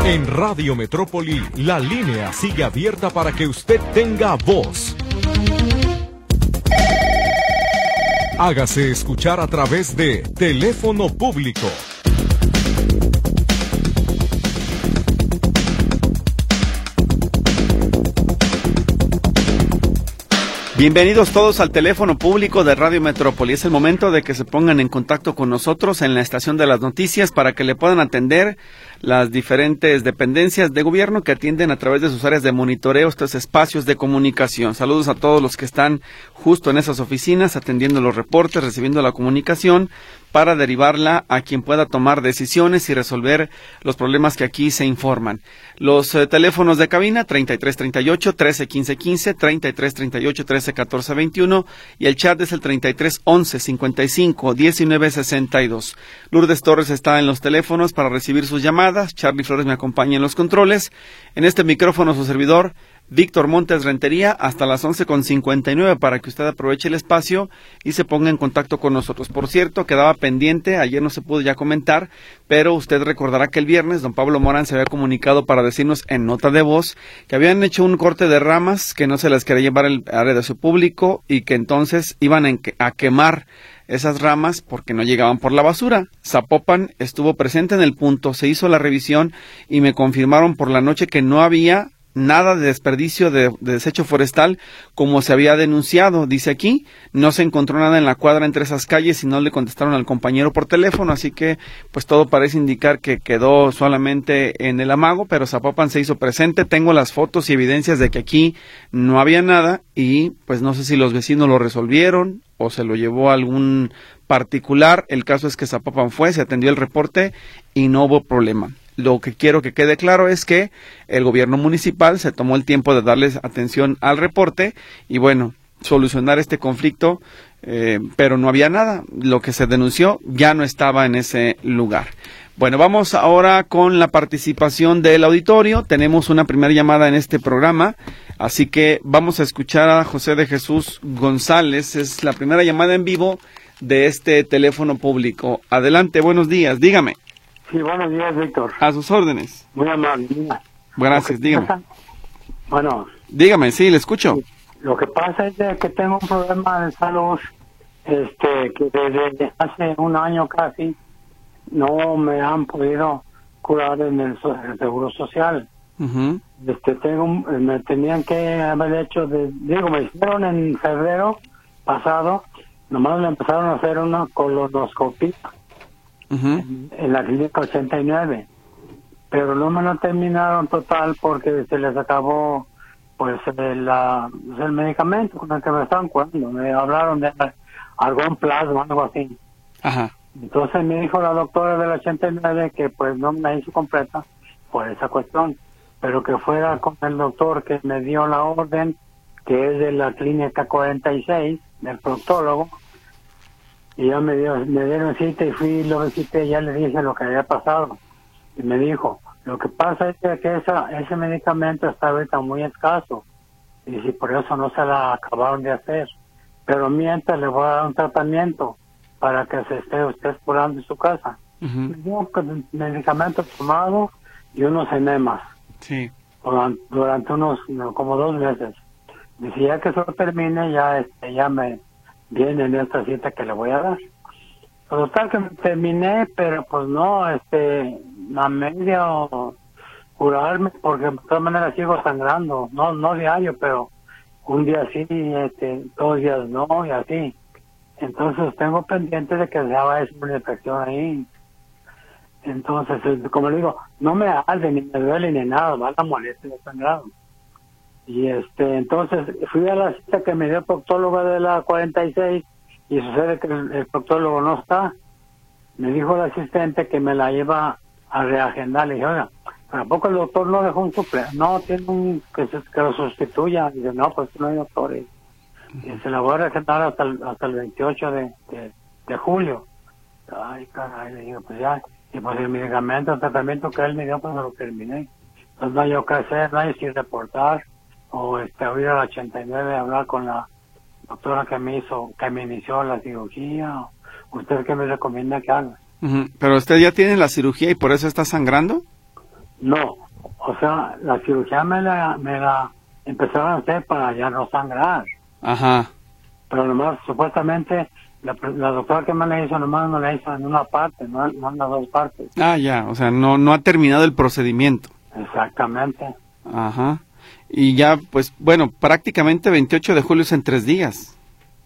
En Radio Metrópoli, la línea sigue abierta para que usted tenga voz. Hágase escuchar a través de teléfono público. Bienvenidos todos al teléfono público de Radio Metrópoli. Es el momento de que se pongan en contacto con nosotros en la estación de las noticias para que le puedan atender las diferentes dependencias de gobierno que atienden a través de sus áreas de monitoreo estos espacios de comunicación. Saludos a todos los que están justo en esas oficinas atendiendo los reportes, recibiendo la comunicación para derivarla a quien pueda tomar decisiones y resolver los problemas que aquí se informan. Los teléfonos de cabina 3338-131515, 3338-131421 y el chat es el 3311-55-1962. Lourdes Torres está en los teléfonos para recibir sus llamadas. Charlie Flores me acompaña en los controles. En este micrófono su servidor Víctor Montes Rentería hasta las 11:59 para que usted aproveche el espacio y se ponga en contacto con nosotros. Por cierto, quedaba pendiente, ayer no se pudo ya comentar, pero usted recordará que el viernes don Pablo Morán se había comunicado para decirnos en nota de voz que habían hecho un corte de ramas que no se les quería llevar el área de su público y que entonces iban a quemar esas ramas porque no llegaban por la basura. Zapopan estuvo presente en el punto, se hizo la revisión y me confirmaron por la noche que no había nada de desperdicio de desecho forestal como se había denunciado. Dice aquí, no se encontró nada en la cuadra entre esas calles y no le contestaron al compañero por teléfono, así que pues todo parece indicar que quedó solamente en el amago, pero Zapopan se hizo presente. Tengo las fotos y evidencias de que aquí no había nada y pues no sé si los vecinos lo resolvieron o se lo llevó a algún particular. El caso es que Zapopan se atendió el reporte y no hubo problema. Lo que quiero que quede claro es que el gobierno municipal se tomó el tiempo de darles atención al reporte y bueno, solucionar este conflicto, pero no había nada. Lo que se denunció ya no estaba en ese lugar. Bueno, vamos ahora con la participación del auditorio. Tenemos una primera llamada en este programa, así que vamos a escuchar a José de Jesús González. Es la primera llamada en vivo de este teléfono público. Adelante, buenos días, dígame. Sí, buenos días, Víctor. A sus órdenes. Muy amable. Gracias, dígame. Bueno. Dígame, sí, le escucho. Lo que pasa es que tengo un problema de salud, que desde hace un año casi no me han podido curar en el Seguro Social. Uh-huh. Me tenían que haber hecho, me hicieron en febrero pasado, nomás me empezaron a hacer una colonoscopia. Uh-huh. En la clínica 89, pero no me lo terminaron total porque se les acabó pues el medicamento con el que me estaban curando. Me hablaron de argón plasma, algo así. Ajá. Entonces me dijo la doctora del 89 que pues no me la hizo completa por esa cuestión, pero que fuera con el doctor que me dio la orden, que es de la clínica 46 del proctólogo. Y ya me dieron cita y fui, lo visité, ya le dije lo que había pasado. Y me dijo, lo que pasa es que ese medicamento está ahorita muy escaso. Y si por eso no se la acabaron de hacer. Pero mientras le voy a dar un tratamiento para que se esté usted curando en su casa. Uh-huh. Me dio medicamento tomado y unos enemas. Sí. Durante unos, como 2 meses. Dice, ya que eso termine, ya me viene en esta cita que le voy a dar. Total que terminé, pero pues no, a medio curarme, porque de todas maneras sigo sangrando, no diario, pero un día sí, 2 días no, y así. Entonces tengo pendiente de que se haga una infección ahí. Entonces, como le digo, no me arde, ni me duele, ni nada, va la molestia de sangrado. Y entonces fui a la cita que me dio el proctólogo de la 46 y sucede que el proctólogo no está. Me dijo el asistente que me la lleva a reagendar. Le dije, oiga, ¿tampoco el doctor no dejó un suplente? No, tiene que lo sustituya. Y dice, no, pues no hay doctor. Y se la voy a reagendar hasta el 28 de julio. Ay, caray, le digo, pues ya. Y pues el medicamento, el tratamiento que él me dio, pues lo terminé. Entonces no hay yo qué hacer, no hay si reportar. O ir al 89 a hablar con la doctora que me inició la cirugía. ¿Usted qué me recomienda que haga? Uh-huh. ¿Pero usted ya tiene la cirugía y por eso está sangrando? No, o sea, la cirugía me la empezaron a hacer para ya no sangrar. Ajá. Pero nomás, supuestamente, la doctora que me la hizo, nomás me la hizo en una parte, no en las dos partes. Ah, ya, o sea, no ha terminado el procedimiento. Exactamente. Ajá. Y ya, pues, bueno, prácticamente 28 de julio es en 3 días.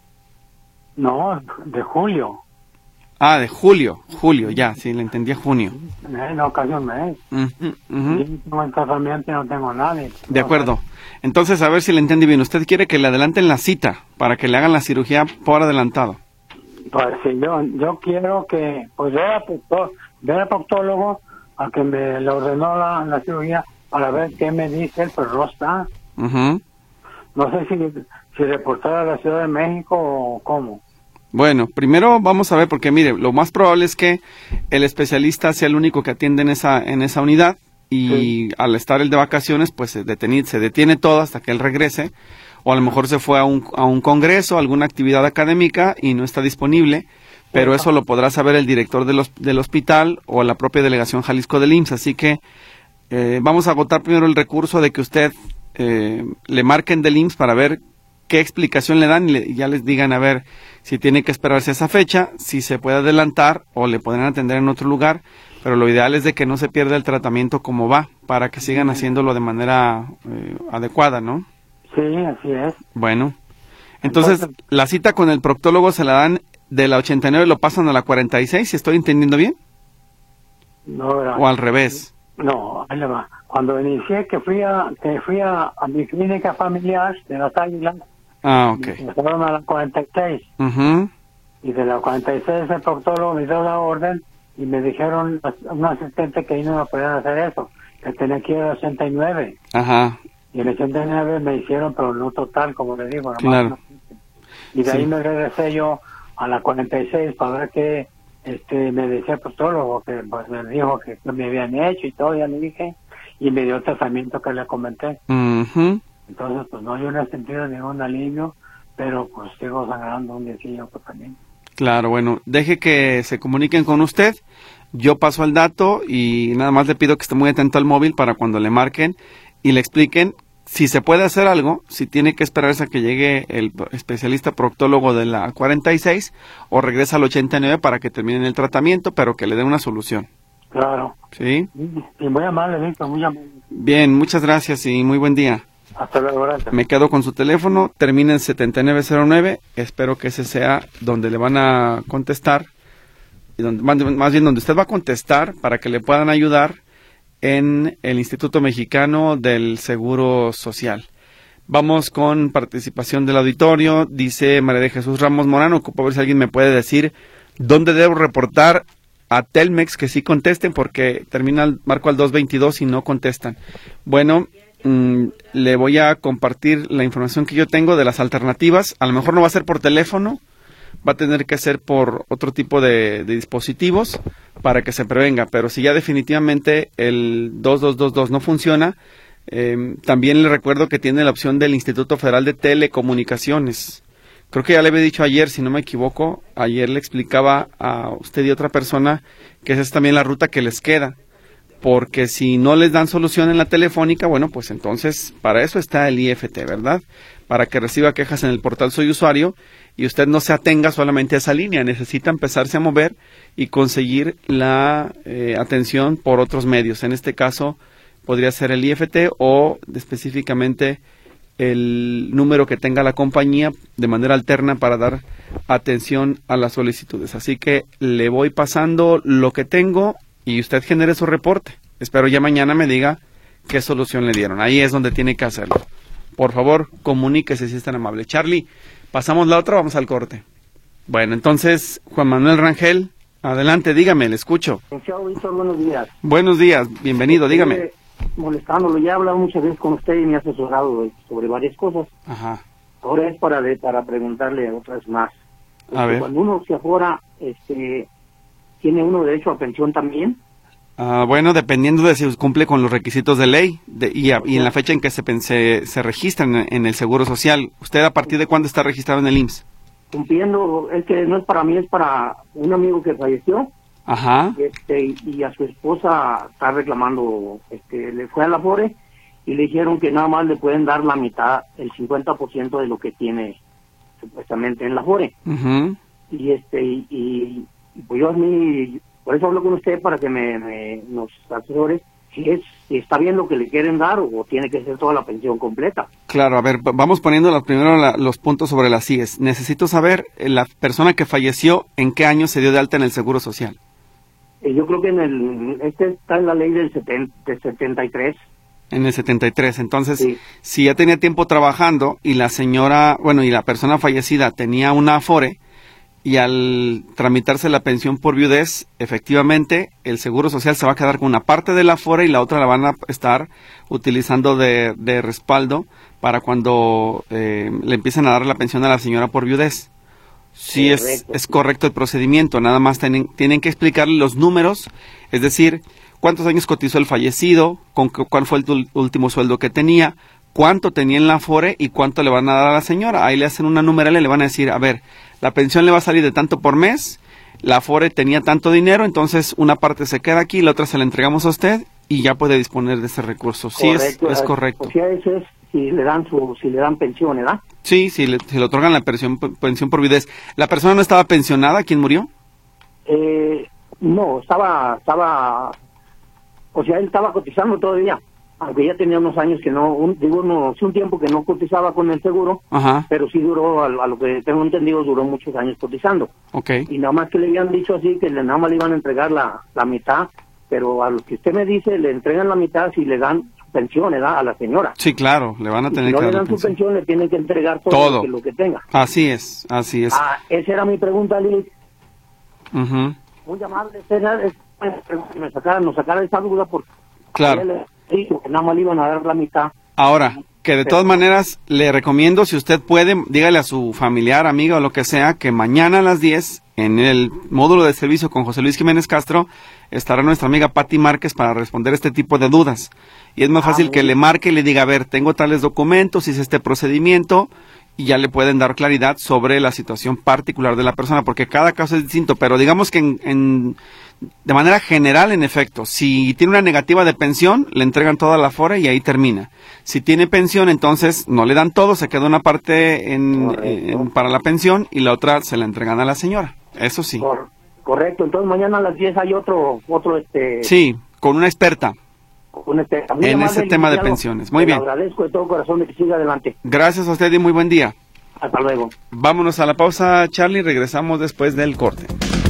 No, de julio. Ah, de julio, ya, sí, le entendí a junio. No, casi un mes. Ujú, ujú. Yo no tengo encargamiento y no tengo nadie. De acuerdo. Entonces, a ver si le entendí bien. Usted quiere que le adelanten la cita para que le hagan la cirugía por adelantado. Pues sí, yo quiero que, pues ver al proctólogo a que me le ordenó la cirugía para ver qué me dice él, pero no está. Ujú. No sé si reportar a la Ciudad de México o cómo. Bueno, primero vamos a ver, porque mire, lo más probable es que el especialista sea el único que atiende en esa unidad y al estar él de vacaciones, pues se detiene todo hasta que él regrese, o a lo mejor se fue a un congreso, alguna actividad académica y no está disponible, pero eso lo podrá saber el director del hospital o la propia delegación Jalisco del IMSS, así que vamos a agotar primero el recurso de que usted le marquen del IMSS para ver qué explicación le dan y ya les digan a ver si tiene que esperarse esa fecha, si se puede adelantar o le podrán atender en otro lugar, pero lo ideal es de que no se pierda el tratamiento como va, para que sigan haciéndolo de manera adecuada, ¿no? Sí, así es. Bueno, entonces la cita con el proctólogo se la dan de la 89 y lo pasan a la 46, si estoy entendiendo bien, No, ¿verdad? o al revés. No, ahí le va. Cuando inicié que fui a mi clínica familiar de las Águilas, Ah, ok. me pasaron a la 46. Ujú. Y de la 46 el proctólogo me dio la orden y me dijeron un asistente que ahí no me podían hacer eso, que tenía que ir al 89. Ajá, Y en el 89 me hicieron, pero no total, como le digo. Nomás claro. no. Y de ahí Sí. me regresé yo a la 46 para ver qué me decía el proctólogo, que pues me dijo que me habían hecho y todo, ya le dije, y me dio el tratamiento que le comenté. Ujú. Entonces, pues no, yo no he sentido ningún alivio, pero pues sigo sangrando un diecillo pues, también. Claro, bueno, deje que se comuniquen con usted, yo paso el dato y nada más le pido que esté muy atento al móvil para cuando le marquen y le expliquen si se puede hacer algo, si tiene que esperarse a que llegue el especialista proctólogo de la 46 o regresa al 89 para que terminen el tratamiento, pero que le den una solución. Claro. ¿Sí? Y muy amable, Víctor, muy amable. Bien, muchas gracias y muy buen día. Hasta luego, gracias. Me quedo con su teléfono, termina en 7909, espero que ese sea donde le van a contestar, y más bien donde usted va a contestar para que le puedan ayudar en el Instituto Mexicano del Seguro Social. Vamos con participación del auditorio, dice María de Jesús Ramos Morano, ocupo ver si alguien me puede decir dónde debo reportar a Telmex que sí contesten porque marco al 222 y no contestan. Bueno, le voy a compartir la información que yo tengo de las alternativas. A lo mejor no va a ser por teléfono, va a tener que ser por otro tipo de dispositivos para que se prevenga, pero si ya definitivamente el 2222 no funciona, también le recuerdo que tiene la opción del Instituto Federal de Telecomunicaciones. Creo que ya le había dicho ayer, si no me equivoco, ayer le explicaba a usted y otra persona que esa es también la ruta que les queda, porque si no les dan solución en la telefónica, bueno, pues entonces para eso está el IFT, ¿verdad? Para que reciba quejas en el portal Soy Usuario y usted no se atenga solamente a esa línea, necesita empezarse a mover y conseguir la atención por otros medios. En este caso podría ser el IFT o específicamente el número que tenga la compañía de manera alterna para dar atención a las solicitudes. Así que le voy pasando lo que tengo y usted genere su reporte. Espero ya mañana me diga qué solución le dieron. Ahí es donde tiene que hacerlo. Por favor, comuníquese si es tan amable. Charlie, pasamos la otra, vamos al corte. Bueno, entonces, Juan Manuel Rangel, adelante, dígame, le escucho. Licenciado Víctor, buenos días. Buenos días, bienvenido, dígame. Molestándolo, ya he hablado muchas veces con usted y me ha asesorado sobre varias cosas. Ajá. Ahora es para preguntarle otras más. A ver. Cuando uno se afora, ¿tiene uno derecho a pensión también? Bueno, dependiendo de si cumple con los requisitos de ley y en la fecha en que se registran en el Seguro Social. ¿Usted a partir de cuándo está registrado en el IMSS? Cumpliendo, es que no es para mí, es para un amigo que falleció. Ajá. Y a su esposa está reclamando, le fue a la Afore y le dijeron que nada más le pueden dar la mitad, el 50% de lo que tiene supuestamente en la Afore. Uh-huh. Y pues yo por eso hablo con usted para que nos asesore si está bien lo que le quieren dar o tiene que ser toda la pensión completa. Claro, a ver, vamos poniendo primero los puntos sobre las IES. Necesito saber, la persona que falleció, ¿en qué año se dio de alta en el Seguro Social? Yo creo que está en la ley del 73. En el 73, entonces, sí. Si ya tenía tiempo trabajando y la señora, y la persona fallecida tenía una Afore, y al tramitarse la pensión por viudez, efectivamente, el Seguro Social se va a quedar con una parte de la Afore y la otra la van a estar utilizando de respaldo para cuando le empiecen a dar la pensión a la señora por viudez. Sí, es correcto el procedimiento, nada más tienen que explicarle los números, es decir, cuántos años cotizó el fallecido, cuál fue el último sueldo que tenía, cuánto tenía en la Afore y cuánto le van a dar a la señora. Ahí le hacen una numeral y le van a decir, a ver, la pensión le va a salir de tanto por mes, la Afore tenía tanto dinero, entonces una parte se queda aquí, la otra se la entregamos a usted y ya puede disponer de ese recurso. Sí, es correcto. O sea, eso es si le dan pensión, ¿verdad? Sí, si le otorgan la pensión por viudez. ¿La persona no estaba pensionada? ¿Quién murió? No, estaba, o sea, él estaba cotizando todavía, aunque ya tenía unos años que un tiempo que no cotizaba con el seguro. Ajá. Pero sí duró, a lo que tengo entendido, duró muchos años cotizando. Okay. Y nada más que le habían dicho así, que nada más le iban a entregar la mitad, pero a lo que usted me dice, le entregan la mitad si le dan su pensión, ¿verdad? A la señora. Sí, claro, le van a tener que dar si no le dan su pensión, le tienen que entregar todo. Lo que tenga. Así es. Esa era mi pregunta, Lili. Uh-huh. Muy amable, nos sacara esa duda porque claro. Le dijo que nada más le iban a dar la mitad. Ahora, que de todas maneras le recomiendo, si usted puede, dígale a su familiar, amiga o lo que sea, que mañana a las 10 en el módulo de servicio con José Luis Jiménez Castro estará nuestra amiga Patti Márquez para responder este tipo de dudas. Y es más fácil que le marque y le diga, a ver, tengo tales documentos, hice este procedimiento, y ya le pueden dar claridad sobre la situación particular de la persona, porque cada caso es distinto, pero digamos que de manera general, en efecto, si tiene una negativa de pensión, le entregan toda la Afore y ahí termina. Si tiene pensión, entonces no le dan todo, se queda una parte para la pensión y la otra se la entregan a la señora. Eso sí. Correcto, entonces mañana a las 10 hay otro Sí, con una experta. En ese tema de pensiones. Muy bien. Le agradezco de todo corazón de que siga adelante. Gracias a usted y muy buen día. Hasta luego. Vámonos a la pausa, Charlie, regresamos después del corte.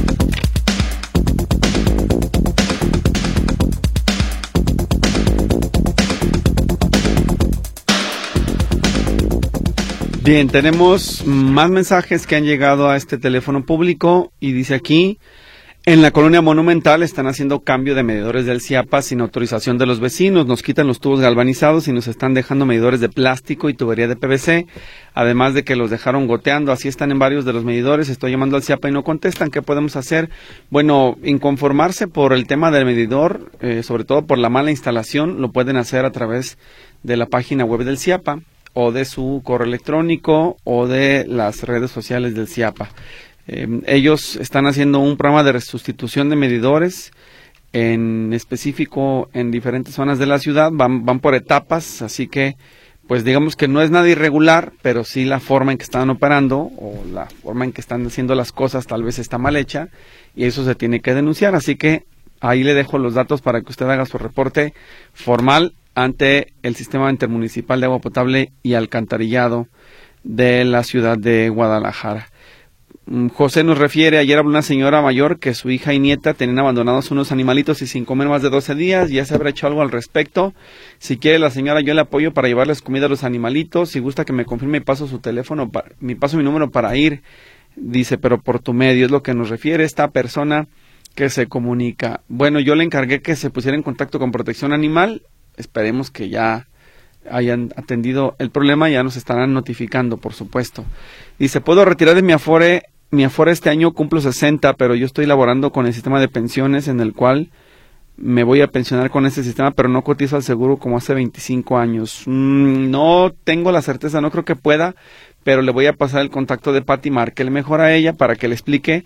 Bien, tenemos más mensajes que han llegado a este teléfono público y dice aquí, en la colonia Monumental están haciendo cambio de medidores del CIAPA sin autorización de los vecinos, nos quitan los tubos galvanizados y nos están dejando medidores de plástico y tubería de PVC, además de que los dejaron goteando, así están en varios de los medidores, estoy llamando al CIAPA y no contestan, ¿qué podemos hacer? Bueno, inconformarse por el tema del medidor, sobre todo por la mala instalación, lo pueden hacer a través de la página web del CIAPA, o de su correo electrónico o de las redes sociales del CIAPA. Ellos están haciendo un programa de sustitución de medidores, en específico en diferentes zonas de la ciudad, van por etapas, así que pues digamos que no es nada irregular, pero sí la forma en que están operando o la forma en que están haciendo las cosas tal vez está mal hecha y eso se tiene que denunciar, así que ahí le dejo los datos para que usted haga su reporte formal ante el Sistema Intermunicipal de Agua Potable y Alcantarillado de la ciudad de Guadalajara. José nos refiere, ayer habló una señora mayor que su hija y nieta tenían abandonados unos animalitos y sin comer más de 12 días, ya se habrá hecho algo al respecto. Si quiere la señora, yo le apoyo para llevarles comida a los animalitos, si gusta que me confirme y paso su teléfono, mi número para ir, dice, pero por tu medio, es lo que nos refiere esta persona que se comunica. Bueno, yo le encargué que se pusiera en contacto con Protección Animal, esperemos que ya hayan atendido el problema, ya nos estarán notificando, por supuesto. Dice, puedo retirar de mi Afore este año, cumplo 60, pero yo estoy laborando con el sistema de pensiones en el cual me voy a pensionar con ese sistema, pero no cotizo al seguro como hace 25 años. No tengo la certeza, no creo que pueda, pero le voy a pasar el contacto de Patti, márquele mejor a ella para que le explique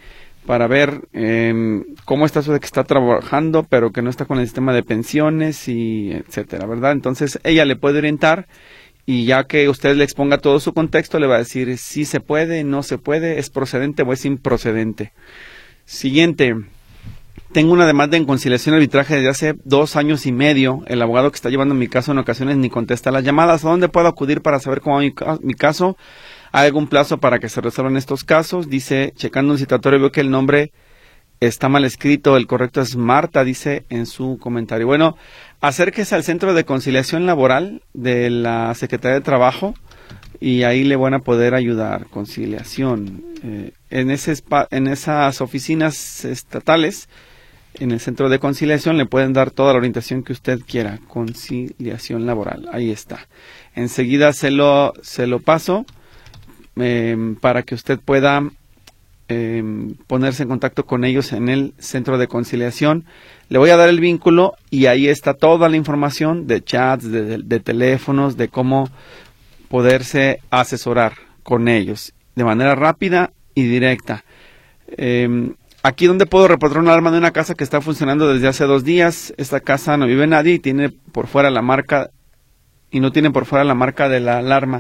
para ver cómo está eso de que está trabajando, pero que no está con el sistema de pensiones y etcétera, ¿verdad? Entonces ella le puede orientar y ya que usted le exponga todo su contexto, le va a decir si se puede, no se puede, es procedente o es improcedente. Siguiente. Tengo una demanda en conciliación y arbitraje desde hace 2 años y medio. El abogado que está llevando mi caso en ocasiones ni contesta las llamadas. ¿A dónde puedo acudir para saber cómo va mi caso? ¿Hay algún plazo para que se resuelvan estos casos? Dice, checando un citatorio, veo que el nombre está mal escrito. El correcto es Marta, dice en su comentario. Bueno, acérquese al Centro de Conciliación Laboral de la Secretaría de Trabajo y ahí le van a poder ayudar. Conciliación. En esas oficinas estatales, en el Centro de Conciliación, le pueden dar toda la orientación que usted quiera. Conciliación laboral, ahí está. Enseguida se lo paso para que usted pueda ponerse en contacto con ellos en el Centro de Conciliación. Le voy a dar el vínculo y ahí está toda la información de chats, de teléfonos, de cómo poderse asesorar con ellos de manera rápida y directa. Aquí donde puedo reportar una alarma de una casa que está funcionando desde hace 2 días. Esta casa no vive nadie y tiene por fuera la marca y no tiene por fuera la marca de la alarma.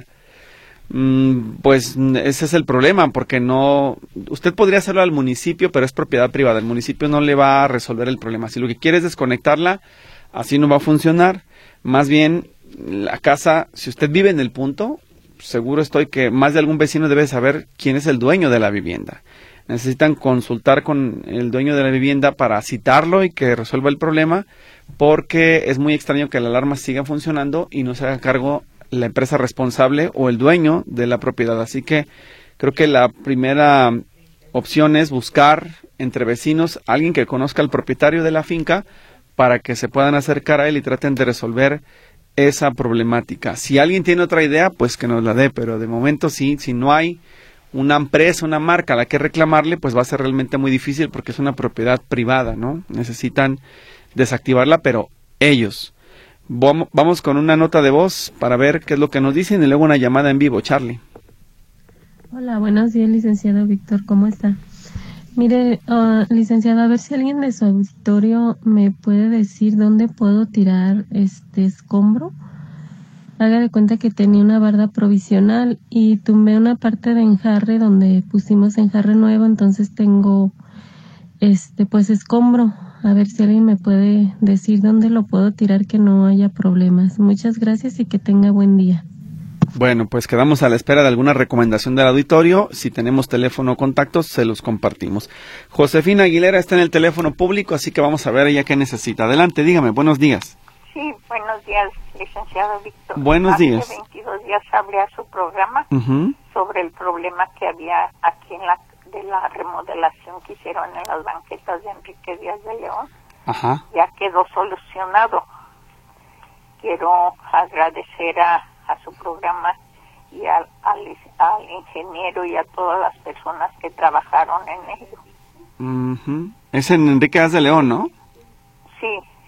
Pues ese es el problema, porque no, usted podría hacerlo al municipio, pero es propiedad privada. El municipio no le va a resolver el problema. Si lo que quiere es desconectarla, así no va a funcionar. Más bien, la casa, si usted vive en el punto, seguro estoy que más de algún vecino debe saber quién es el dueño de la vivienda. Necesitan consultar con el dueño de la vivienda para citarlo y que resuelva el problema, porque es muy extraño que la alarma siga funcionando y no se haga cargo la empresa responsable o el dueño de la propiedad. Así que creo que la primera opción es buscar entre vecinos a alguien que conozca al propietario de la finca para que se puedan acercar a él y traten de resolver esa problemática. Si alguien tiene otra idea, pues que nos la dé, pero de momento sí, si no hay una empresa, una marca a la que reclamarle, pues va a ser realmente muy difícil porque es una propiedad privada, ¿no? Necesitan desactivarla, pero ellos. Vamos con una nota de voz para ver qué es lo que nos dicen y luego una llamada en vivo. Charlie. Hola, buenos días, licenciado Víctor, ¿cómo está? Mire, licenciado, a ver si alguien de su auditorio me puede decir dónde puedo tirar este escombro. Haga de cuenta que tenía una barda provisional y tumbé una parte de enjarre donde pusimos enjarre nuevo, entonces tengo pues escombro. A ver si alguien me puede decir dónde lo puedo tirar, que no haya problemas. Muchas gracias y que tenga buen día. Bueno, pues quedamos a la espera de alguna recomendación del auditorio. Si tenemos teléfono o contactos, se los compartimos. Josefina Aguilera está en el teléfono público, así que vamos a ver ella qué necesita. Adelante, dígame, buenos días. Sí, buenos días, licenciado Víctor. Buenos días. Hace 22 días hablé a su programa sobre el problema que había aquí de la remodelación que hicieron en las banquetas de Enrique Díaz de León. Ajá. Ya quedó solucionado. Quiero agradecer a su programa y al ingeniero y a todas las personas que trabajaron en ello. Es en Enrique Díaz de León, ¿no? Sí,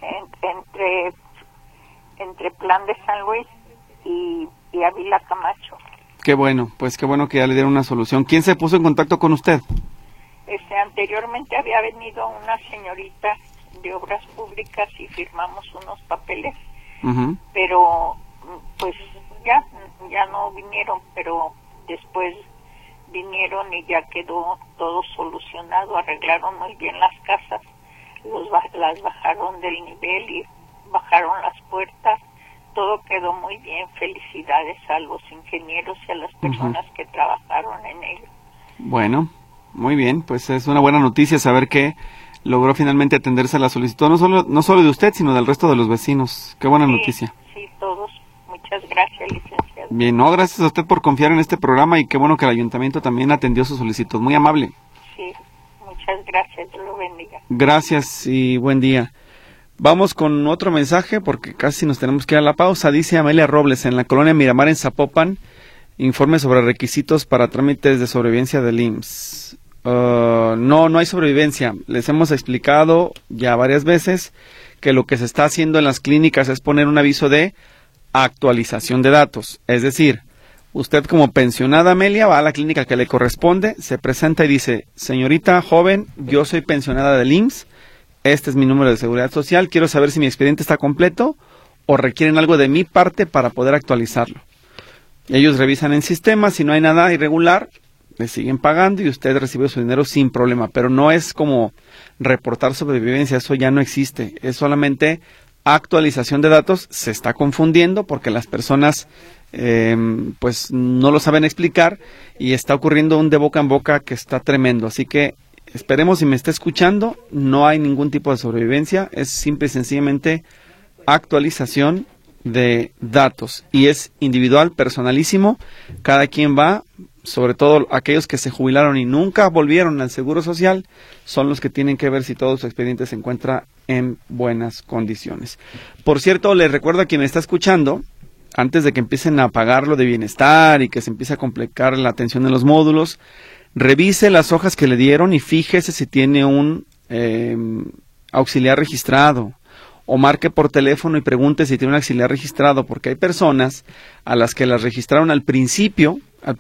entre Plan de San Luis y Ávila Camacho. Qué bueno, pues qué bueno que ya le dieron una solución. ¿Quién se puso en contacto con usted? Anteriormente había venido una señorita de Obras Públicas y firmamos unos papeles, pero pues ya no vinieron, pero después vinieron y ya quedó todo solucionado, arreglaron muy bien las casas, las bajaron del nivel y bajaron las puertas, todo quedó muy bien. Felicidades a los ingenieros y a las personas que trabajaron en ello. Bueno, muy bien, pues es una buena noticia saber que logró finalmente atenderse a la solicitud, no solo de usted, sino del resto de los vecinos. Qué buena noticia. Sí, todos. Muchas gracias, licenciado. Bien, no, gracias a usted por confiar en este programa y qué bueno que el ayuntamiento también atendió su solicitud. Muy amable. Sí, muchas gracias. Dios lo bendiga. Gracias y buen día. Vamos con otro mensaje porque casi nos tenemos que ir a la pausa. Dice Amelia Robles, en la colonia Miramar en Zapopan, informe sobre requisitos para trámites de sobrevivencia del IMSS. No hay sobrevivencia. Les hemos explicado ya varias veces que lo que se está haciendo en las clínicas es poner un aviso de actualización de datos. Es decir, Usted como pensionada, Amelia, va a la clínica que le corresponde, se presenta y dice, señorita joven, yo soy pensionada del IMSS, este es mi número de seguridad social, quiero saber si mi expediente está completo o requieren algo de mi parte para poder actualizarlo. Ellos revisan en sistema, si no hay nada irregular, le siguen pagando y usted recibe su dinero sin problema, pero no es como reportar sobrevivencia, eso ya no existe, es solamente actualización de datos. Se está confundiendo porque las personas pues no lo saben explicar y está ocurriendo un de boca en boca que está tremendo, así que esperemos, si me está escuchando, no hay ningún tipo de sobrevivencia, es simple y sencillamente actualización de datos y es individual, personalísimo, cada quien va, sobre todo aquellos que se jubilaron y nunca volvieron al Seguro Social, son los que tienen que ver si todo su expediente se encuentra en buenas condiciones. Por cierto, les recuerdo a quien me está escuchando, antes de que empiecen a pagar lo de bienestar y que se empiece a complicar la atención de los módulos, revise las hojas que le dieron y fíjese si tiene un auxiliar registrado, o marque por teléfono y pregunte si tiene un auxiliar registrado, porque hay personas a las que las registraron al principio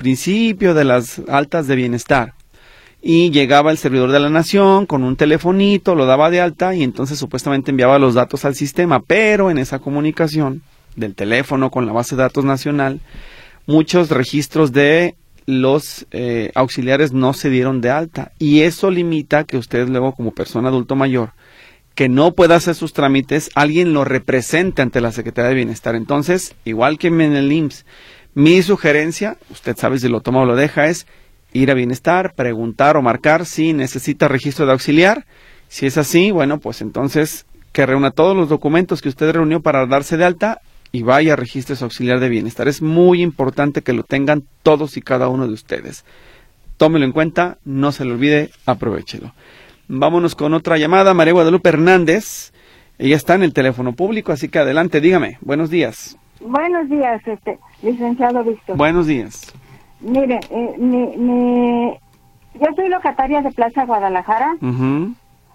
de las altas de bienestar, y llegaba el servidor de la nación con un telefonito, lo daba de alta y entonces supuestamente enviaba los datos al sistema, pero en esa comunicación del teléfono con la base de datos nacional, muchos registros de los auxiliares no se dieron de alta, y eso limita que usted luego, como persona adulto mayor que no pueda hacer sus trámites, alguien lo represente ante la Secretaría de Bienestar. Entonces, igual que en el IMSS, mi sugerencia, usted sabe si lo toma o lo deja, es ir a Bienestar, preguntar o marcar si necesita registro de auxiliar. Si es así, bueno, pues entonces que reúna todos los documentos que usted reunió para darse de alta y vaya a registro su auxiliar de bienestar. Es muy importante que lo tengan todos y cada uno de ustedes. Tómelo en cuenta, no se lo olvide, aprovéchelo. Vámonos con otra llamada, María Guadalupe Hernández. Ella está en el teléfono público, así que adelante, dígame. Buenos días. Buenos días, licenciado Víctor. Buenos días. Mire, yo soy locataria de Plaza Guadalajara. Uh-huh.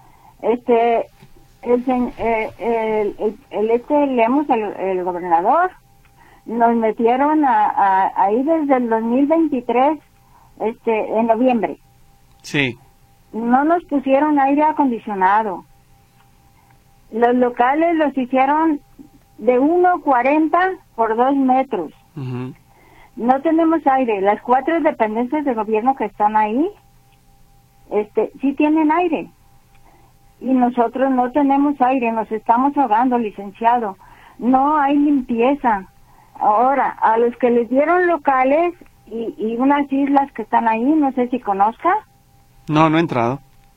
Lemus, el gobernador, nos metieron ahí desde el 2023, en noviembre. Sí. No nos pusieron aire acondicionado. Los locales los hicieron de 1.40 por 2 metros. Uh-huh. No tenemos aire. Las 4 dependencias de gobierno que están ahí, sí tienen aire. Y nosotros no tenemos aire, nos estamos ahogando, licenciado. No hay limpieza. Ahora, a los que les dieron locales y unas islas que están ahí, no sé si conozca. No he entrado.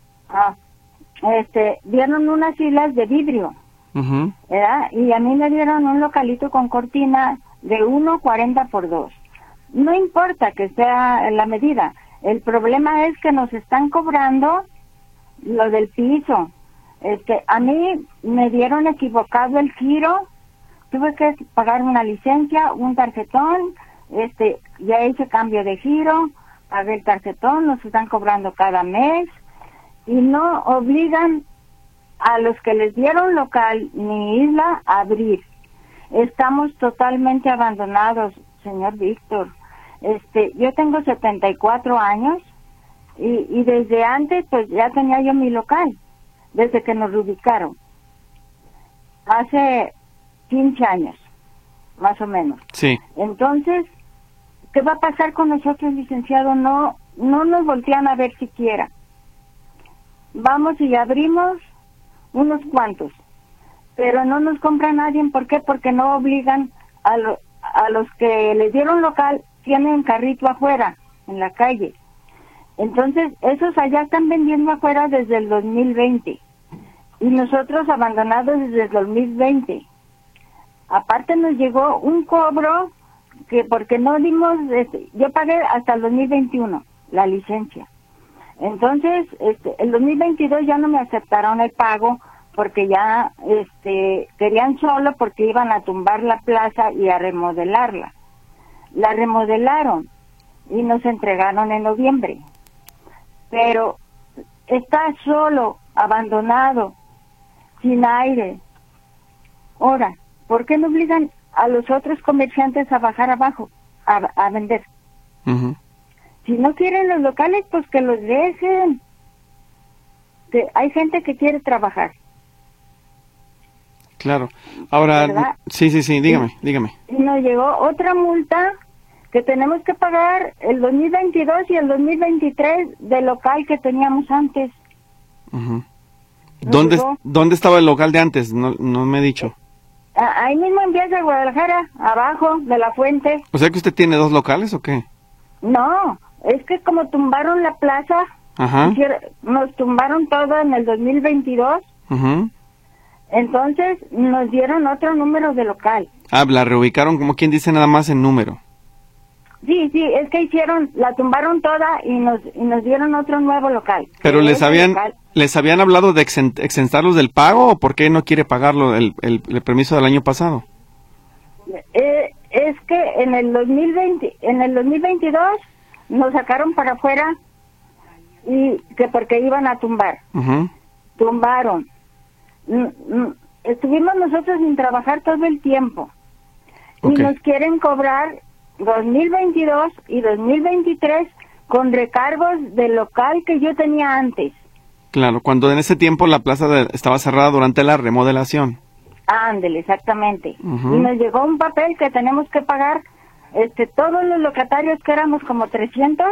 Dieron unas islas de vidrio, uh-huh, ¿verdad? Y a mí me dieron un localito con cortina de 1.40 por 2. No importa que sea la medida, el problema es que nos están cobrando lo del piso. A mí me dieron equivocado el giro, tuve que pagar una licencia, un tarjetón, ya hice cambio de giro, pagué el tarjetón, nos están cobrando cada mes y no obligan a los que les dieron local ni isla a abrir. Estamos totalmente abandonados, señor Víctor. Yo tengo 74 años y desde antes pues ya tenía yo mi local, desde que nos ubicaron. Hace 15 años, más o menos. Sí. Entonces, ¿qué va a pasar con nosotros, licenciado? No nos voltean a ver siquiera. Vamos y abrimos unos cuantos, pero no nos compra nadie. ¿Por qué? Porque no obligan a los que les dieron local, tienen carrito afuera, en la calle. Entonces, esos allá están vendiendo afuera desde el 2020 y nosotros abandonados desde el 2020. Aparte nos llegó un cobro que porque no dimos, yo pagué hasta el 2021 la licencia. Entonces, el 2022 ya no me aceptaron el pago porque ya querían solo porque iban a tumbar la plaza y a remodelarla. La remodelaron y nos entregaron en noviembre. Pero está solo, abandonado, sin aire. Ahora, ¿por qué no obligan a los otros comerciantes a bajar abajo? a vender. Uh-huh. Si no quieren los locales, pues que los dejen. Que hay gente que quiere trabajar. Claro. Ahora, ¿verdad? sí, dígame. Y nos llegó otra multa que tenemos que pagar el 2022 y el 2023 del local que teníamos antes. Uh-huh. ¿Dónde estaba el local de antes? No me he dicho. Ahí mismo en Vías de Guadalajara, abajo de la fuente. O sea que usted tiene 2 locales o qué? No, es que como tumbaron la plaza, Ajá. nos tumbaron todo en el 2022, Uh-huh. entonces nos dieron otro número de local. La reubicaron como quien dice nada más en número. Sí, es que la tumbaron toda y nos dieron otro nuevo local. Pero les habían hablado de exentarlos del pago, o por qué no quiere pagarlo el permiso del año pasado. Es que en el 2022 nos sacaron para afuera y que porque iban a tumbar. Uh-huh. Tumbaron. Estuvimos nosotros sin trabajar todo el tiempo. Okay. Y nos quieren cobrar 2022 y 2023 con recargos del local que yo tenía antes. Claro, cuando en ese tiempo la plaza estaba cerrada durante la remodelación. Ándele, exactamente. Uh-huh. Y nos llegó un papel que tenemos que pagar, todos los locatarios que éramos como 300,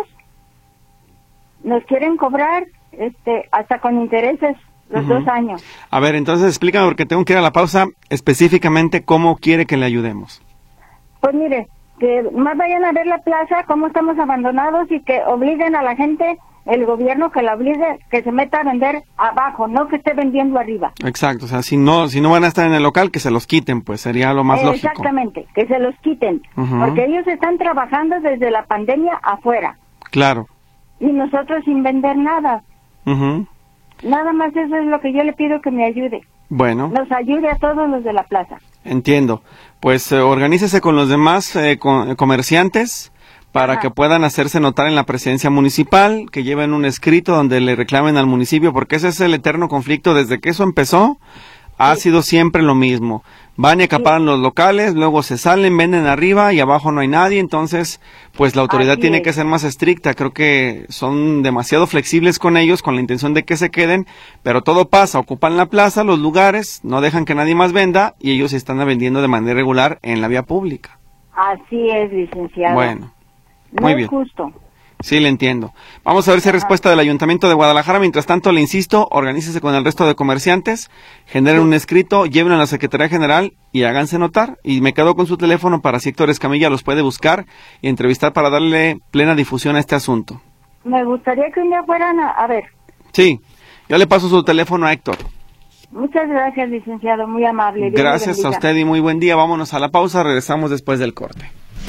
nos quieren cobrar, hasta con intereses los Uh-huh. 2 años. A ver, entonces explícame, porque tengo que ir a la pausa, específicamente cómo quiere que le ayudemos. Pues mire, que más vayan a ver la plaza, cómo estamos abandonados y que obliguen a la gente, el gobierno que la obligue, que se meta a vender abajo, no que esté vendiendo arriba. Exacto, o sea, si no van a estar en el local, que se los quiten, pues sería lo más lógico. Exactamente, que se los quiten, Uh-huh. porque ellos están trabajando desde la pandemia afuera. Claro. Y nosotros sin vender nada. Uh-huh. Nada más eso es lo que yo le pido que me ayude. Bueno. Nos ayude a todos los de la plaza. Entiendo. Pues organícese con los demás comerciantes para que puedan hacerse notar en la presidencia municipal, que lleven un escrito donde le reclamen al municipio, porque ese es el eterno conflicto. Desde que eso empezó, ha sido siempre lo mismo. Van y acaparan los locales, luego se salen, venden arriba y abajo no hay nadie. Entonces, pues la autoridad tiene que ser más estricta. Creo que son demasiado flexibles con ellos, con la intención de que se queden, pero todo pasa, ocupan la plaza, los lugares, no dejan que nadie más venda y ellos están vendiendo de manera irregular en la vía pública. Así es, licenciado. Bueno, no muy es bien. Justo. Sí, le entiendo. Vamos a ver si hay respuesta del Ayuntamiento de Guadalajara. Mientras tanto, le insisto, organícese con el resto de comerciantes, generen un escrito, llévenlo a la Secretaría General y háganse notar. Y me quedo con su teléfono para si Héctor Escamilla los puede buscar y entrevistar para darle plena difusión a este asunto. Me gustaría que un día fueran a ver. Sí, yo le paso su teléfono a Héctor. Muchas gracias, licenciado, muy amable. Dios Gracias le a bendiga. usted y muy buen día. Vámonos a la pausa, regresamos después del corte.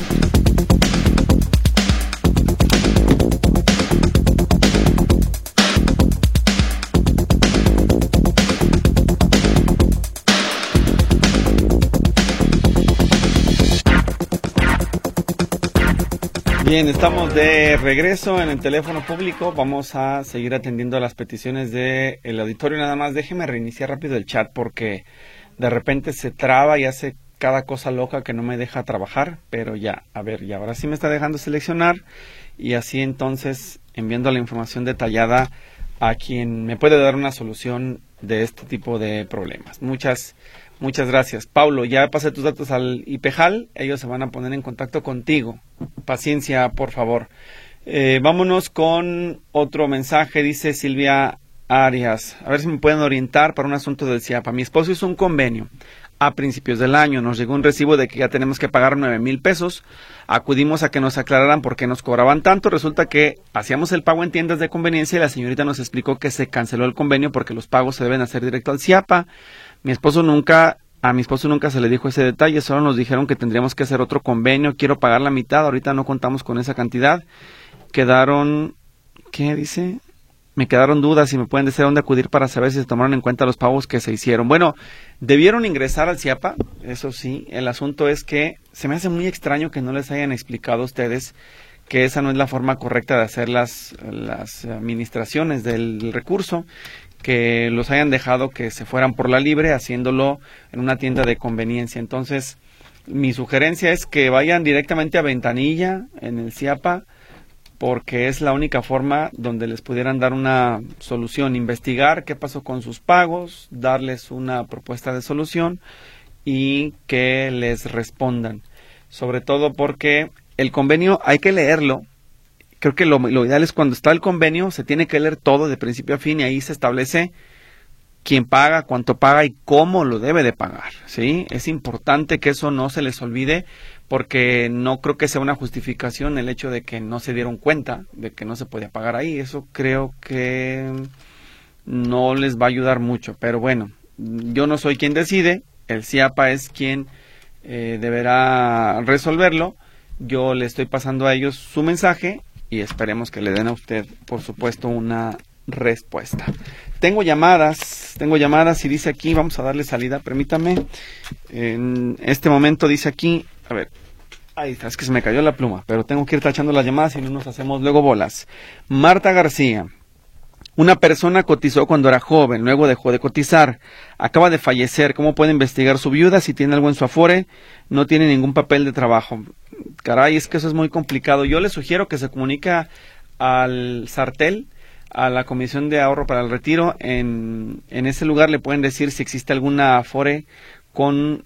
Bien, estamos de regreso en el teléfono público. Vamos a seguir atendiendo las peticiones del auditorio. Nada más déjeme reiniciar rápido el chat porque de repente se traba y hace cada cosa loca que no me deja trabajar. Pero ya, a ver, y ahora sí me está dejando seleccionar y así entonces enviando la información detallada a quien me puede dar una solución de este tipo de problemas. Muchas gracias. Paulo, ya pasé tus datos al IPEJAL, ellos se van a poner en contacto contigo. Paciencia, por favor. Vámonos con otro mensaje, dice Silvia Arias. A ver si me pueden orientar para un asunto del CIAPA. Mi esposo hizo un convenio a principios del año. Nos llegó un recibo de que ya tenemos que pagar 9,000 pesos. Acudimos a que nos aclararan por qué nos cobraban tanto. Resulta que hacíamos el pago en tiendas de conveniencia y la señorita nos explicó que se canceló el convenio porque los pagos se deben hacer directo al CIAPA. A mi esposo nunca se le dijo ese detalle, solo nos dijeron que tendríamos que hacer otro convenio. Quiero pagar la mitad, ahorita no contamos con esa cantidad. ¿Qué dice? Me quedaron dudas y me pueden decir dónde acudir para saber si se tomaron en cuenta los pagos que se hicieron. Bueno, debieron ingresar al CIAPA, eso sí. El asunto es que se me hace muy extraño que no les hayan explicado a ustedes que esa no es la forma correcta de hacer las administraciones del recurso, que los hayan dejado que se fueran por la libre haciéndolo en una tienda de conveniencia. Entonces, Mi sugerencia es que vayan directamente a ventanilla en el CIAPA, porque es la única forma donde les pudieran dar una solución, investigar qué pasó con sus pagos, darles una propuesta de solución y que les respondan. Sobre todo porque el convenio hay que leerlo. Creo que lo ideal es cuando está el convenio, se tiene que leer todo de principio a fin y ahí se establece quién paga, cuánto paga y cómo lo debe de pagar, ¿sí? Es importante que eso no se les olvide, porque no creo que sea una justificación el hecho de que no se dieron cuenta de que no se podía pagar ahí. Eso creo que no les va a ayudar mucho, pero bueno, yo no soy quien decide, el CIAPA es quien deberá resolverlo. Yo le estoy pasando a ellos su mensaje y esperemos que le den a usted, por supuesto, una respuesta. Tengo llamadas y dice aquí, vamos a darle salida, permítame. En este momento dice aquí, a ver, ahí está, es que se me cayó la pluma, pero tengo que ir tachando las llamadas y no nos hacemos luego bolas. Marta García: una persona cotizó cuando era joven, luego dejó de cotizar, acaba de fallecer, ¿cómo puede investigar su viuda si tiene algo en su Afore? No tiene ningún papel de trabajo. Caray, es que eso es muy complicado. Yo le sugiero que se comunique al SARTEL, a la Comisión de Ahorro para el Retiro. En ese lugar le pueden decir si existe alguna Afore con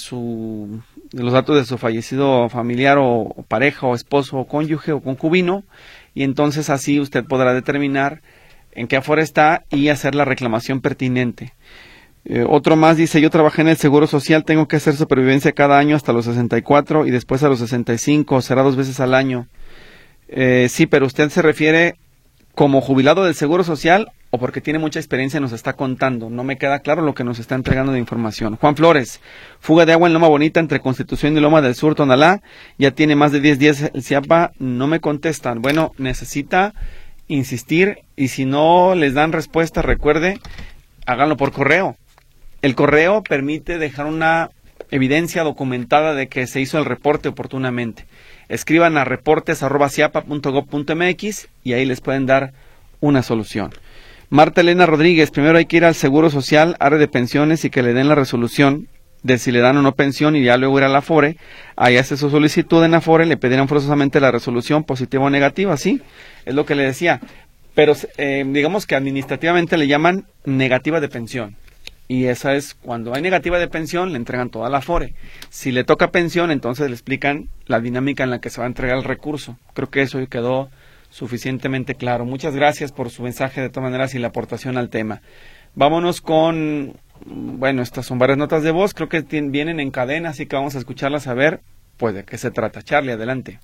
los datos de su fallecido familiar o pareja o esposo o cónyuge o concubino, y entonces así usted podrá determinar en qué Afore está y hacer la reclamación pertinente. Otro más dice: yo trabajé en el Seguro Social, tengo que hacer supervivencia cada año hasta los 64 y después a los 65, será 2 veces al año. Sí, pero usted se refiere como jubilado del Seguro Social o porque tiene mucha experiencia y nos está contando. No me queda claro lo que nos está entregando de información. Juan Flores: fuga de agua en Loma Bonita entre Constitución y Loma del Sur, Tonalá, ya tiene más de 10 días el CIAPA, no me contestan. Bueno, necesita insistir, y si no les dan respuesta, recuerde, háganlo por correo. El correo permite dejar una evidencia documentada de que se hizo el reporte oportunamente. Escriban a reportes@ciapa.gov.mx y ahí les pueden dar una solución. Marta Elena Rodríguez: primero hay que ir al Seguro Social, área de pensiones, y que le den la resolución de si le dan o no pensión, y ya luego ir a la Afore, ahí hace su solicitud en Afore, le pedirán forzosamente la resolución positiva o negativa, sí, es lo que le decía, pero digamos que administrativamente le llaman negativa de pensión, y esa es cuando hay negativa de pensión, le entregan toda la Afore. Si le toca pensión, entonces le explican la dinámica en la que se va a entregar el recurso. Creo que eso quedó suficientemente claro. Muchas gracias por su mensaje de todas maneras y la aportación al tema. Vámonos con, bueno, estas son varias notas de voz, creo que vienen en cadena, así que vamos a escucharlas a ver, pues, de qué se trata. Charlie, adelante.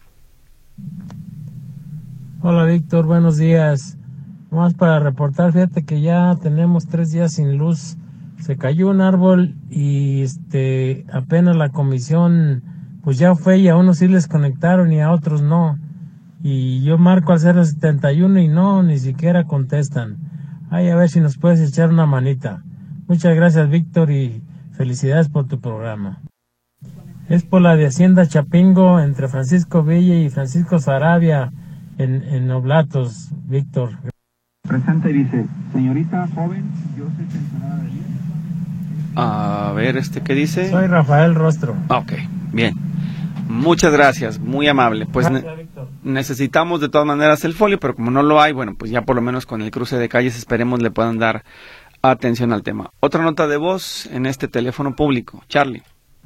Hola Víctor, buenos días. Nomás para reportar, fíjate que ya tenemos 3 días sin luz. Se cayó un árbol y apenas la comisión pues ya fue, y a unos sí les conectaron y a otros no. Y yo marco al 071 y no, ni siquiera contestan. Ay, a ver si nos puedes echar una manita. Muchas gracias, Víctor, y felicidades por tu programa. Es por la de Hacienda Chapingo, entre Francisco Villa y Francisco Sarabia, en Oblatos, Víctor. Presente, dice: señorita joven, yo soy pensionada de 10. A ver, ¿qué dice? Soy Rafael Rostro. Ok, bien. Muchas gracias, muy amable. Pues necesitamos de todas maneras el folio, pero como no lo hay, bueno, pues ya por lo menos con el cruce de calles esperemos le puedan dar atención al tema. Otra nota de voz en este teléfono público. Charlie.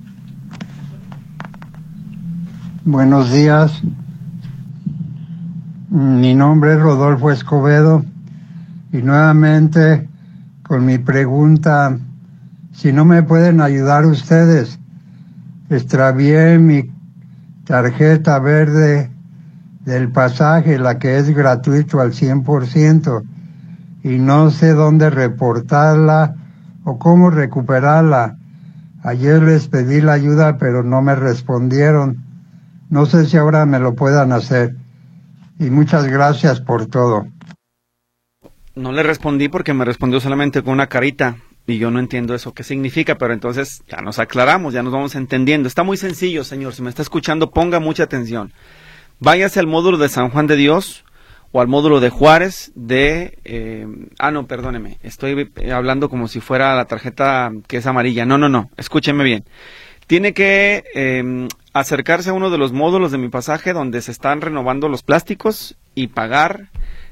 Buenos días. Mi nombre es Rodolfo Escobedo y nuevamente con mi pregunta, si no me pueden ayudar ustedes. Extravié mi tarjeta verde del pasaje, la que es gratuito al 100%, y no sé dónde reportarla o cómo recuperarla. Ayer les pedí la ayuda, pero no me respondieron. No sé si ahora me lo puedan hacer. Y muchas gracias por todo. No le respondí porque me respondió solamente con una carita. Y yo no entiendo eso qué significa, pero entonces ya nos aclaramos, ya nos vamos entendiendo. Está muy sencillo, señor. Si me está escuchando, ponga mucha atención. Váyase al módulo de San Juan de Dios o al módulo de Juárez no, perdóneme. Estoy hablando como si fuera la tarjeta que es amarilla. No. Escúcheme bien. Tiene que acercarse a uno de los módulos de Mi Pasaje donde se están renovando los plásticos y pagar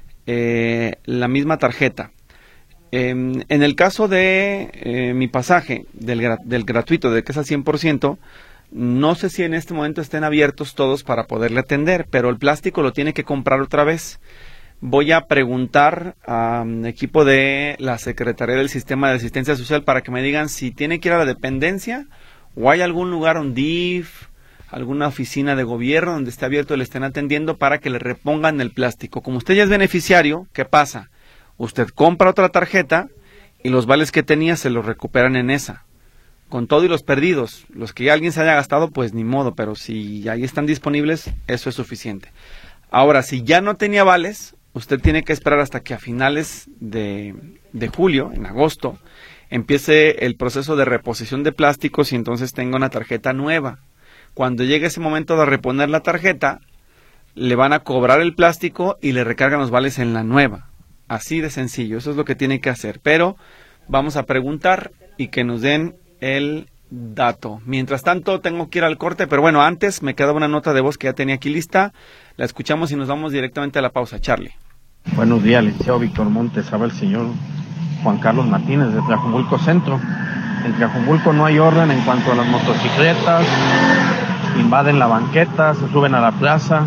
la misma tarjeta. En el caso de Mi Pasaje, del gratuito, de que es al 100%, no sé si en este momento estén abiertos todos para poderle atender, pero el plástico lo tiene que comprar otra vez. Voy a preguntar al equipo de la Secretaría del Sistema de Asistencia Social para que me digan si tiene que ir a la dependencia o hay algún lugar, un DIF, alguna oficina de gobierno donde esté abierto y le estén atendiendo para que le repongan el plástico. Como usted ya es beneficiario, ¿qué pasa? Usted compra otra tarjeta y los vales que tenía se los recuperan en esa. Con todo y los perdidos, los que ya alguien se haya gastado, pues ni modo, pero si ahí están disponibles, eso es suficiente. Ahora, si ya no tenía vales, usted tiene que esperar hasta que a finales de julio, en agosto, empiece el proceso de reposición de plásticos y entonces tenga una tarjeta nueva. Cuando llegue ese momento de reponer la tarjeta, le van a cobrar el plástico y le recargan los vales en la nueva. Así de sencillo, eso es lo que tiene que hacer. Pero vamos a preguntar y que nos den el dato. Mientras tanto, tengo que ir al corte, pero bueno, antes me quedaba una nota de voz que ya tenía aquí lista. La escuchamos y nos vamos directamente a la pausa. Charlie. Buenos días, licenciado Víctor Montes. Habla el señor Juan Carlos Martínez de Tlajomulco Centro. En Tlajomulco no hay orden en cuanto a las motocicletas, invaden la banqueta, se suben a la plaza.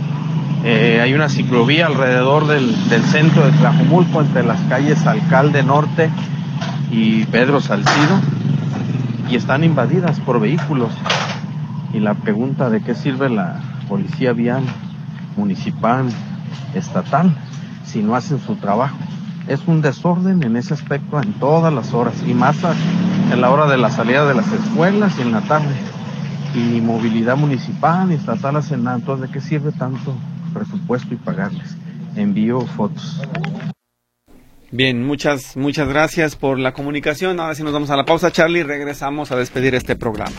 Hay una ciclovía alrededor del centro de Tlajomulco, entre las calles Alcalde Norte y Pedro Salcido, y están invadidas por vehículos. Y la pregunta de qué sirve la policía vial, municipal, estatal, si no hacen su trabajo. Es un desorden en ese aspecto en todas las horas, y más en la hora de la salida de las escuelas y en la tarde. Y movilidad municipal y estatal hacen nada. Entonces, ¿de qué sirve tanto presupuesto y pagarles? Envío fotos. Bien, muchas gracias por la comunicación. Ahora sí nos vamos a la pausa, Charlie, y regresamos a despedir este programa.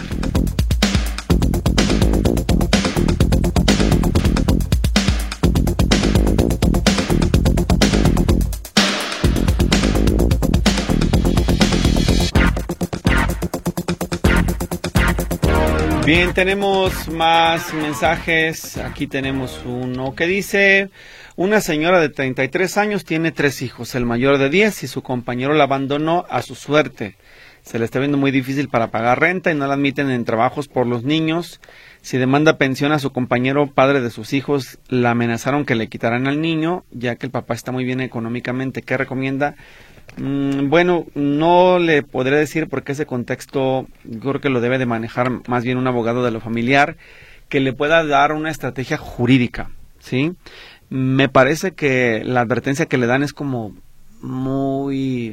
Bien, tenemos más mensajes. Aquí tenemos uno que dice: una señora de 33 años tiene 3 hijos, el mayor de 10, y su compañero la abandonó a su suerte. Se le está viendo muy difícil para pagar renta y no la admiten en trabajos por los niños. Si demanda pensión a su compañero padre de sus hijos, la amenazaron que le quitaran al niño, ya que el papá está muy bien económicamente. ¿Qué recomienda? Bueno, no le podré decir porque ese contexto yo creo que lo debe de manejar más bien un abogado de lo familiar que le pueda dar una estrategia jurídica, ¿sí? Me parece que la advertencia que le dan es como muy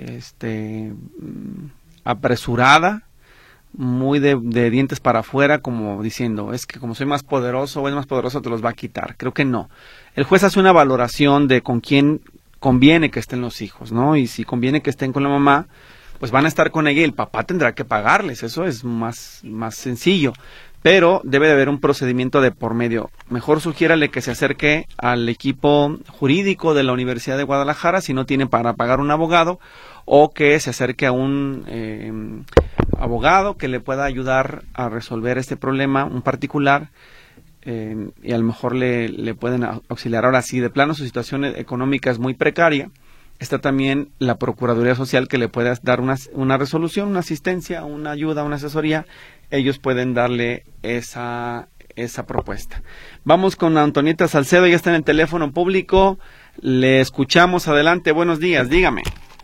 apresurada, muy de dientes para afuera, como diciendo, es que como soy más poderoso o es más poderoso te los va a quitar. Creo que no. El juez hace una valoración de con quién conviene que estén los hijos, ¿no? Y si conviene que estén con la mamá, pues van a estar con ella y el papá tendrá que pagarles. Eso es más sencillo. Pero debe de haber un procedimiento de por medio. Mejor sugiérale que se acerque al equipo jurídico de la Universidad de Guadalajara si no tiene para pagar un abogado, o que se acerque a un abogado que le pueda ayudar a resolver este problema, un particular, y a lo mejor le pueden auxiliar. Ahora, si de plano su situación económica es muy precaria, está también la Procuraduría Social que le puede dar una resolución, una asistencia, una ayuda, una asesoría. Ellos pueden darle esa propuesta. Vamos con Antonieta Salcedo, ya está en el teléfono público. Le escuchamos, adelante, buenos días, dígame.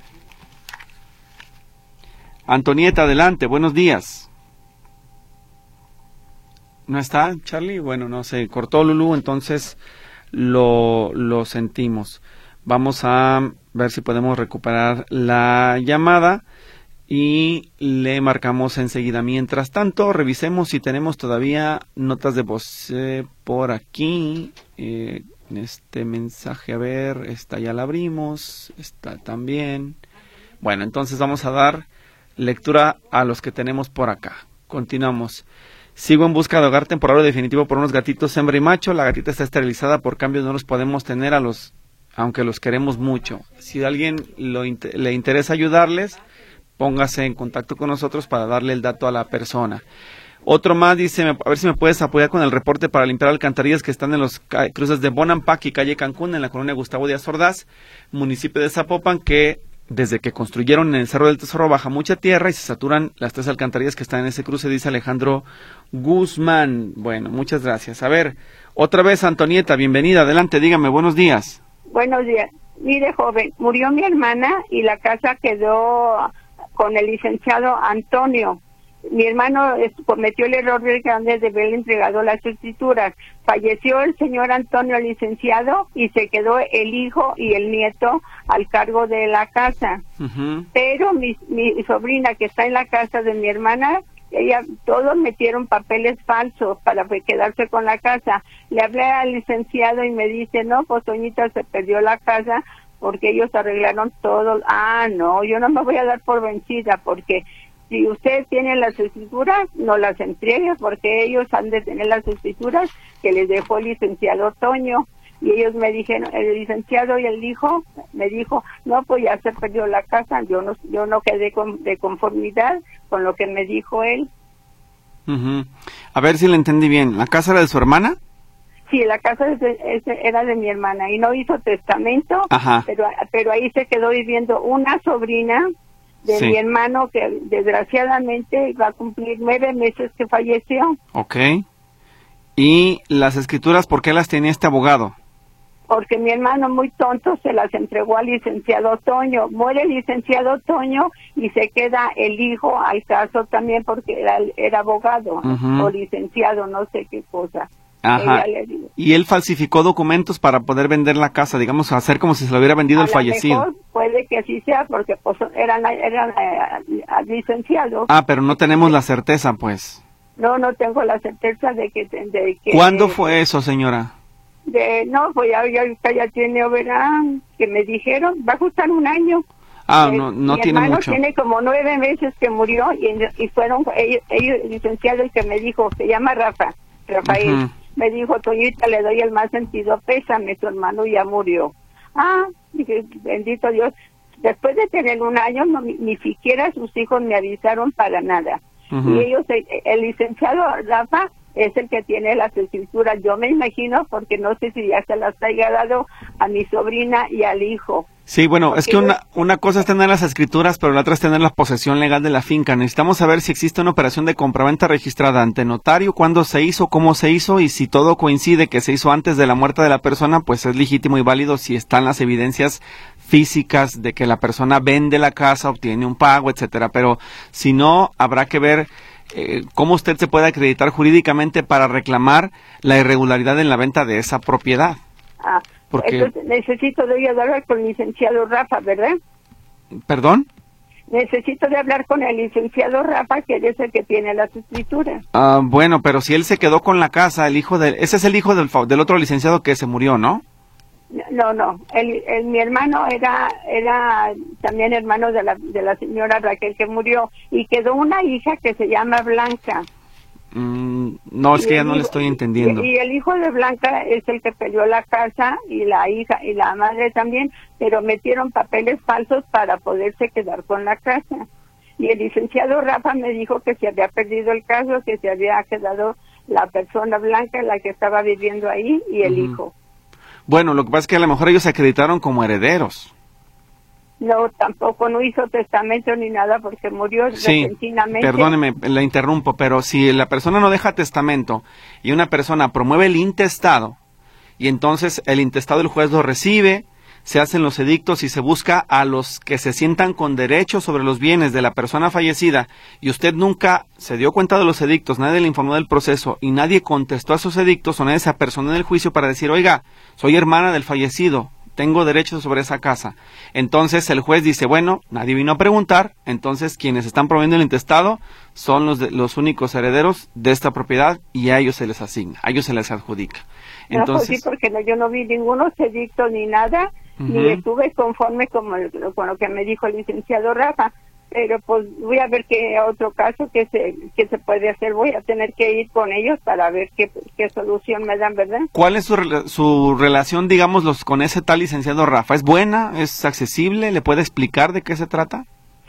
Antonieta, adelante, buenos días. ¿No está, Charlie? Bueno, no se cortó, Lulú, entonces lo sentimos. Vamos a ver si podemos recuperar la llamada y le marcamos enseguida. Mientras tanto, revisemos si tenemos todavía notas de voz por aquí. Este mensaje, a ver, esta ya la abrimos, esta también. Bueno, entonces vamos a dar lectura a los que tenemos por acá. Continuamos. Sigo en busca de hogar temporal definitivo por unos gatitos hembra y macho. La gatita está esterilizada, por cambio no los podemos tener aunque los queremos mucho. Si a alguien le interesa ayudarles, póngase en contacto con nosotros para darle el dato a la persona. Otro más dice, a ver si me puedes apoyar con el reporte para limpiar alcantarillas que están en los cruces de Bonampak y calle Cancún, en la colonia Gustavo Díaz Ordaz, municipio de Zapopan, que desde que construyeron en el Cerro del Tesoro baja mucha tierra y se saturan las 3 alcantarillas que están en ese cruce, dice Alejandro Guzmán. Bueno, muchas gracias. A ver, otra vez Antonieta, bienvenida, adelante, dígame, buenos días. Buenos días. Mire, joven, murió mi hermana y la casa quedó con el licenciado Antonio. Mi hermano cometió el error muy grande de haberle entregado las escrituras. Falleció el señor Antonio, licenciado, y se quedó el hijo y el nieto al cargo de la casa. Pero mi sobrina, que está en la casa de mi hermana, todos metieron papeles falsos para quedarse con la casa. Le hablé al licenciado y me dice, no, pues Toñita, se perdió la casa porque ellos arreglaron todo. No, yo no me voy a dar por vencida, porque si usted tiene las escrituras, no las entregue, porque ellos han de tener las escrituras que les dejó el licenciado Toño. Y ellos me dijeron, el licenciado y el hijo me dijo, no, pues ya se perdió la casa. Yo no quedé de conformidad con lo que me dijo él. A ver si le entendí bien. ¿La casa era de su hermana? Sí, la casa era de mi hermana y no hizo testamento, pero ahí se quedó viviendo una sobrina de mi hermano, que desgraciadamente va a cumplir 9 meses que falleció. Ok. ¿Y las escrituras por qué las tenía este abogado? Porque mi hermano, muy tonto, se las entregó al licenciado Toño. Muere el licenciado Toño y se queda el hijo al caso también, porque era abogado o licenciado, no sé qué cosa. Y él falsificó documentos para poder vender la casa, digamos, hacer como si se lo hubiera vendido el fallecido. Mejor puede que así sea, porque pues eran licenciados. Pero no tenemos la certeza, pues. No tengo la certeza de que ¿Cuándo fue eso, señora? Pues ya tiene, verán, que me dijeron, va a costar 1 año. No tiene mucho. Tiene como 9 meses que murió y fueron ellos licenciados, que me dijo, se llama Rafael. Me dijo, Toñita, le doy el más sentido pésame, tu hermano ya murió. Dije, bendito Dios. Después de tener 1 año, ni siquiera sus hijos me avisaron para nada. Y ellos, el licenciado Rafa es el que tiene las escrituras, yo me imagino, porque no sé si ya se las haya dado a mi sobrina y al hijo. Sí, bueno, es que una cosa es tener las escrituras, pero la otra es tener la posesión legal de la finca. Necesitamos saber si existe una operación de compraventa registrada ante notario, cuándo se hizo, cómo se hizo, y si todo coincide que se hizo antes de la muerte de la persona, pues es legítimo y válido si están las evidencias físicas de que la persona vende la casa, obtiene un pago, etcétera. Pero si no, habrá que ver cómo usted se puede acreditar jurídicamente para reclamar la irregularidad en la venta de esa propiedad. Porque... Entonces necesito de hablar con el licenciado Rafa, ¿verdad? ¿Perdón? Necesito de hablar con el licenciado Rafa, que es el que tiene las escrituras. Bueno, pero si él se quedó con la casa, ese es el hijo del otro licenciado que se murió, ¿no? No. Mi hermano era también hermano de la señora Raquel que murió, y quedó una hija que se llama Blanca. No, es que ya no le estoy entendiendo. Y el hijo de Blanca es el que peleó la casa, y la hija y la madre también, pero metieron papeles falsos para poderse quedar con la casa. Y el licenciado Rafa me dijo que se había perdido el caso, que se había quedado la persona Blanca, la que estaba viviendo ahí, y el hijo. Bueno, lo que pasa es que a lo mejor ellos se acreditaron como herederos. No, tampoco, no hizo testamento ni nada porque murió repentinamente. Perdóneme, la interrumpo, pero si la persona no deja testamento y una persona promueve el intestado, y entonces el intestado el juez lo recibe, se hacen los edictos y se busca a los que se sientan con derecho sobre los bienes de la persona fallecida, y usted nunca se dio cuenta de los edictos, nadie le informó del proceso y nadie contestó a esos edictos, o nadie se apersonó en el juicio para decir, oiga, soy hermana del fallecido, tengo derechos sobre esa casa. Entonces el juez dice, bueno, nadie vino a preguntar, entonces quienes están promoviendo el intestado son los únicos herederos de esta propiedad, y a ellos se les asigna, a ellos se les adjudica. Entonces, pues sí, porque yo no vi ninguno edicto ni nada, ni estuve conforme con lo que me dijo el licenciado Rafa. Pero pues voy a ver qué otro caso que se puede hacer. Voy a tener que ir con ellos para ver qué solución me dan, ¿verdad? ¿Cuál es su relación, digamos, con ese tal licenciado Rafa? ¿Es buena? ¿Es accesible? ¿Le puede explicar de qué se trata?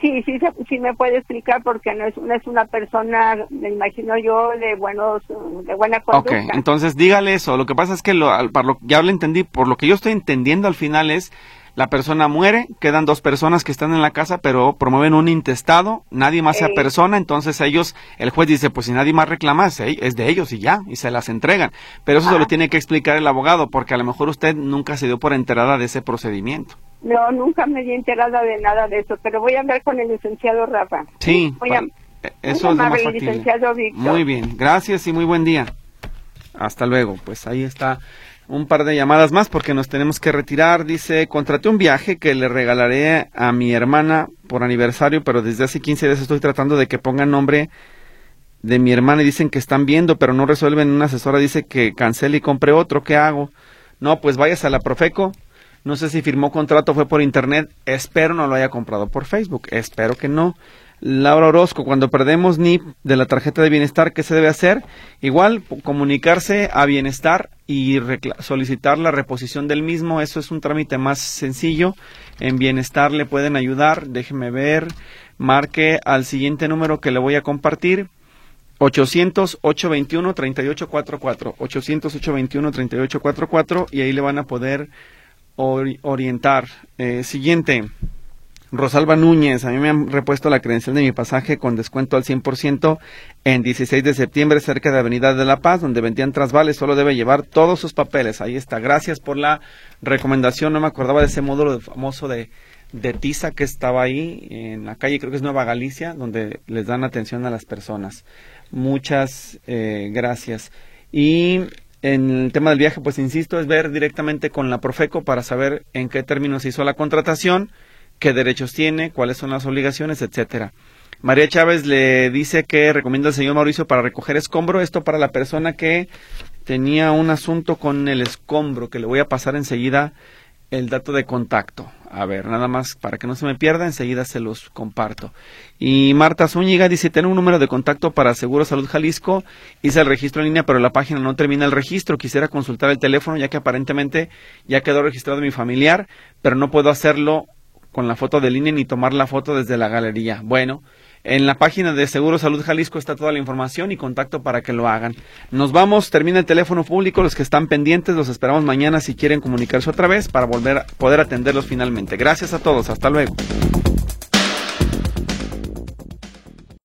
Sí me puede explicar, porque no es una persona, me imagino yo, de buena conducta. Ok, entonces dígale eso. Lo que pasa es que ya lo entendí, por lo que yo estoy entendiendo al final es, la persona muere, quedan 2 personas que están en la casa, pero promueven un intestado, nadie más se apersona, entonces el juez dice, pues si nadie más reclama, es de ellos y ya, y se las entregan. Pero eso se lo tiene que explicar el abogado, porque a lo mejor usted nunca se dio por enterada de ese procedimiento. No, nunca me di enterada de nada de eso, pero voy a hablar con el licenciado Rafa. Sí, eso es lo más factible. Licenciado Víctor. Muy bien, gracias y muy buen día. Hasta luego, pues ahí está. Un par de llamadas más porque nos tenemos que retirar. Dice, contraté un viaje que le regalaré a mi hermana por aniversario, pero desde hace 15 días estoy tratando de que pongan nombre de mi hermana y dicen que están viendo, pero no resuelven. Una asesora dice que cancele y compre otro. ¿Qué hago? No, pues vayas a la Profeco. No sé si firmó contrato, fue por internet. Espero no lo haya comprado por Facebook. Espero que no. Laura Orozco, cuando perdemos NIP de la tarjeta de bienestar, ¿qué se debe hacer? Igual, comunicarse a Bienestar y solicitar la reposición del mismo. Eso es un trámite más sencillo. En Bienestar le pueden ayudar. Déjeme ver. Marque al siguiente número que le voy a compartir. 800-821-3844. 800-821-3844 y ahí le van a poder orientar. Siguiente. Rosalba Núñez, a mí me han repuesto la credencial de mi pasaje con descuento al 100% en 16 de septiembre cerca de Avenida de la Paz, donde vendían trasvales, solo debe llevar todos sus papeles. Ahí está, gracias por la recomendación, no me acordaba de ese módulo famoso de Tiza que estaba ahí en la calle, creo que es Nueva Galicia, donde les dan atención a las personas. Muchas gracias. Y en el tema del viaje, pues insisto, es ver directamente con la Profeco para saber en qué términos se hizo la contratación, qué derechos tiene, cuáles son las obligaciones, etcétera. María Chávez le dice que recomienda al señor Mauricio para recoger escombro, esto para la persona que tenía un asunto con el escombro, que le voy a pasar enseguida el dato de contacto. A ver, nada más para que no se me pierda, enseguida se los comparto. Y Marta Zúñiga dice, tengo un número de contacto para Seguro Salud Jalisco, hice el registro en línea, pero la página no termina el registro, quisiera consultar el teléfono, ya que aparentemente ya quedó registrado mi familiar, pero no puedo hacerlo con la foto del INE ni tomar la foto desde la galería. Bueno, en la página de Seguro Salud Jalisco está toda la información y contacto para que lo hagan. Nos vamos, termina el teléfono público, los que están pendientes, los esperamos mañana si quieren comunicarse otra vez para poder atenderlos finalmente. Gracias a todos, hasta luego.